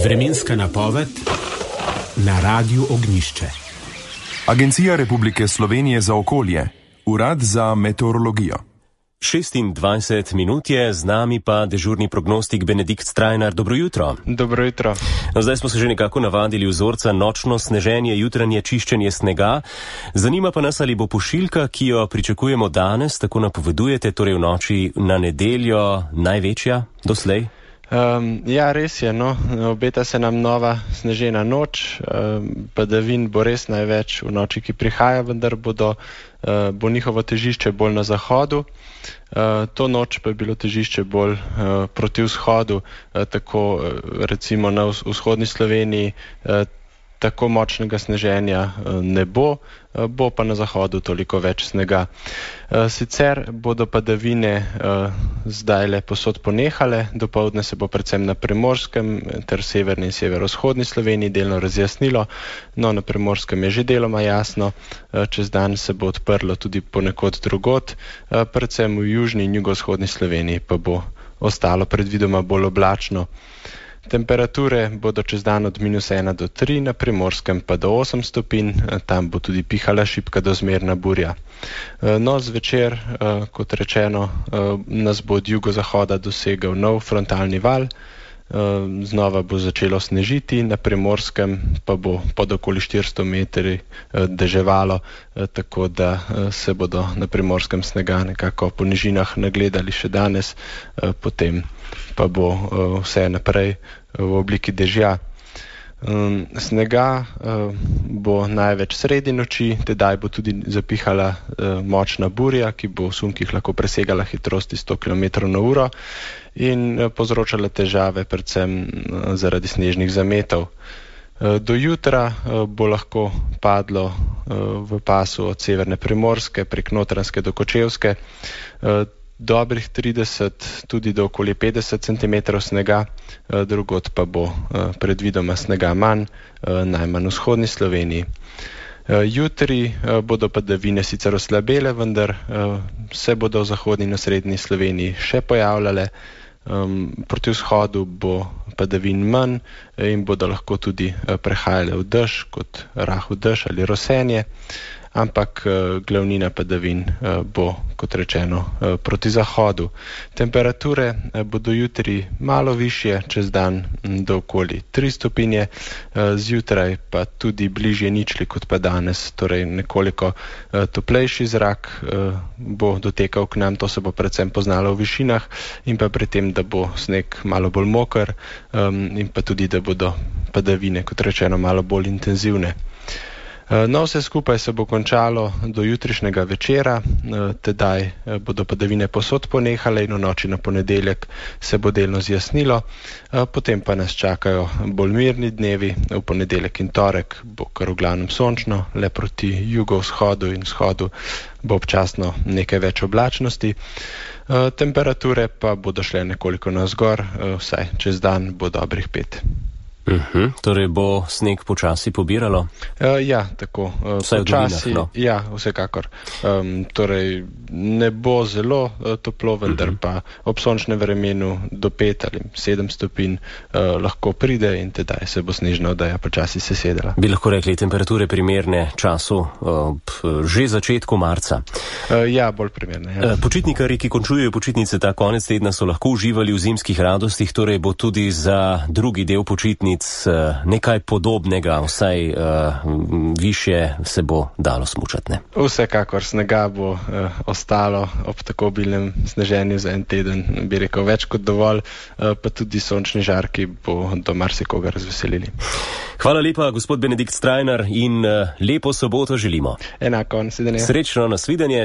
Vremenska napoved na Radiu Ognjišče. Agencija Republike Slovenije za okolje, Urad za meteorologijo. 26 minut je, z nami pa dežurni prognostik Benedikt Strajnar. Dobro jutro. Dobro jutro. No, zdaj smo se že nekako navadili vzorca nočno sneženje, jutranje čiščenje snega. Zanima pa nas, ali bo pošiljka, ki jo pričakujemo danes, tako napovedujete, torej v noči na nedeljo, največja doslej? Ja, res je, no. Obeta se nam nova snežena noč, padavin bo res največ v noči, ki prihaja, vendar bo njihovo težišče bolj na zahodu. To noč pa je bilo težišče bolj proti vzhodu, tako recimo na vzhodni Sloveniji tako močnega sneženja ne bo, bo pa na zahodu toliko več snega. Sicer bodo padavine zdajle posod ponehale, dopoldne se bo predvsem na Primorskem ter severni in severovzhodni Sloveniji delno razjasnilo, no na Primorskem je že deloma jasno, čez dan se bo odprlo tudi ponekod drugod, predvsem v južni in jugovzhodni Sloveniji pa bo ostalo predvidoma bolj oblačno. Temperature bodo čez dan od -1 do 3, na Primorskem pa do 8 stopinj, tam bo tudi pihala šibka do zmerna burja. No, zvečer, kot rečeno, nas bo od jugozahoda dosegel nov frontalni val, znova bo začelo snežiti, na Primorskem pa bo pod okoli 400 metri deževalo, tako da se bodo na Primorskem snega nekako po nižinah nagledali še danes, potem pa bo vse naprej v obliki dežja. Snega bo največ sredi noči, tedaj bo tudi zapihala močna burja, ki bo v sunkih lahko presegala hitrosti 100 km/h in povzročala težave predvsem zaradi snežnih zametov. Do jutra bo lahko padlo v pasu od severne Primorske prek Notranjske do Kočevske dobrih 30, tudi do okoli 50 cm snega, drugod pa bo predvidoma snega manj, najmanj v vzhodni Sloveniji. Jutri bodo padavine sicer oslabele, vendar se bodo v zahodni in osrednji Sloveniji še pojavljale. Proti vzhodu bo padavin manj in bodo lahko tudi prehajale v dež, kot rahel dež ali rosenje, ampak glavnina padavin bo, kot rečeno, proti zahodu. Temperature bodo jutri malo višje, čez dan do okoli 3 stopinje, zjutraj pa tudi bližje ničli kot pa danes, torej nekoliko toplejši zrak bo dotekal k nam, to se bo predvsem poznalo v višinah in pa pri tem, da bo sneg malo bolj moker in pa tudi, da bodo padavine, kot rečeno, malo bolj intenzivne. No, vse skupaj se bo končalo do jutrišnjega večera, tedaj bodo padavine posod ponehale in v noči na ponedeljek se bo delno zjasnilo, potem pa nas čakajo bolj mirni dnevi, v ponedeljek in torek bo kar v glavnem sončno, le proti jugovzhodu in vzhodu bo občasno nekaj več oblačnosti, temperature pa bodo šle nekoliko navzgor, vsaj čez dan bo dobrih 5. Torej bo sneg počasi pobiralo? Ja, tako. Vsaj v dolinah, no? Ja, vsekakor. Torej ne bo zelo toplo, vendar pa ob sončnem vremenu do 5 ali 7 stopinj lahko pride in tedaj se bo snežna odeja počasi sesedala. Bi lahko rekli temperature primerne času že začetku marca? Ja, bolj primerne. Ja. Počitnikarji, ki končujejo počitnice ta konec tedna, so lahko uživali v zimskih radostih, torej bo tudi za drugi del počitnic nekaj podobnega, vsaj višje se bo dalo smučati, ne? Vsekakor, snega bo ostalo ob tako obilnem sneženju za en teden, bi rekel, več kot dovolj, pa tudi sončni žarki bo do marsikoga razveselili. Hvala lepa, gospod Benedikt Strajnar, in lepo soboto želimo. Enako, nasvidenje. Srečno, nasvidenje.